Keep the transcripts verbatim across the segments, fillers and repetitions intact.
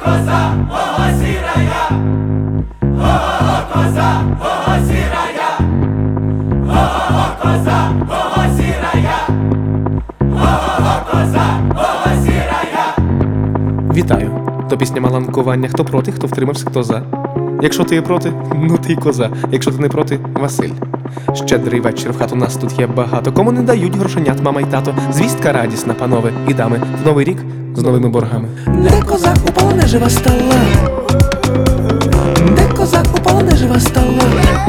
коза, ого, сірая, ого, коза, ого, сірая, ого, коза, ого, сірая, ого, коза, ого, сірая. Вітаю! То пісня маланкування. Хто проти, хто втримався, хто за. Якщо ти є проти, ну ти й коза. Якщо ти не проти, Василь. Щедрий вечір, в хату нас тут є багато. Кому не дають грошенят мама й тато. Звістка радісна, панове і дами. В новий рік з новими боргами. Де коза у полоне жива стала? Де коза у полоне жива стала?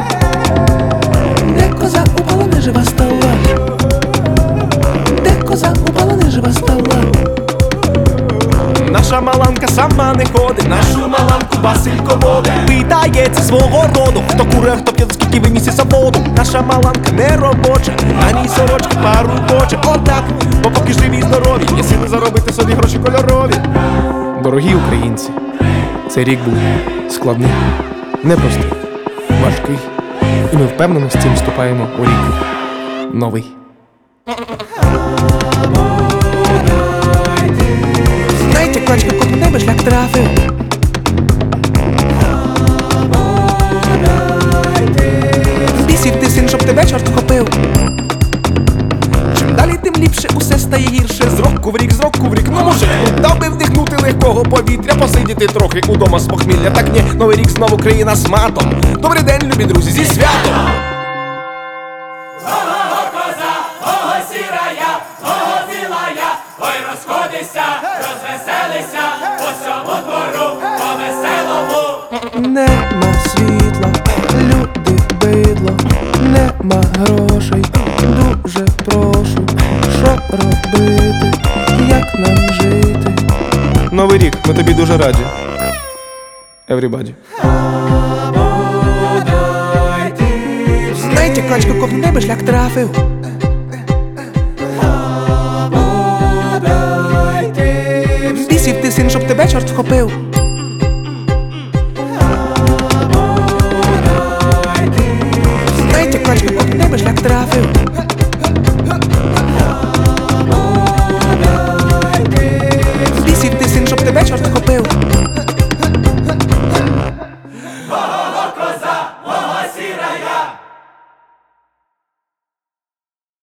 Де коза у полоне жива стала? Де коза у полоне жива стала? Наша маланка сама не ходить, нашу маланку Василько водить. Питається свого роду, хто куре, хто п'є, скільки ви місяця воду. Наша маланка не робоча, ані сорочки пару хоче. Отак, бо поки живі й здорові, є сили заробити собі гроші кольорові. Дорогі українці, цей рік був складний, непростий, важкий. І ми впевнено з цим вступаємо у рік новий. Знаєте, качка, кот небе шлях трафив. Бісів ти син, щоб тебе чорт вхопив. Чим далі, тим ліпше усе стає гірше. З року в рік, з року в рік, ну мужик, дав би вдихнути легкого повітря, посидіти трохи удома з похмілля. Так ні, новий рік знову країна з матом. Добрий день, любі друзі, зі святом! Ого, коза, ого, сірая, ого, білая, ой, розходися, розвеселися, по всьому двору, по веселому. Нема світла, люди бидло, нема грошей, дуже прошу, що робити, як нам жити? Новий рік, ми тобі дуже раді. Everybody. Знаєте, качка, кот небе шлях трафив. Бісів ти син, щоб тебе чорт вхопив.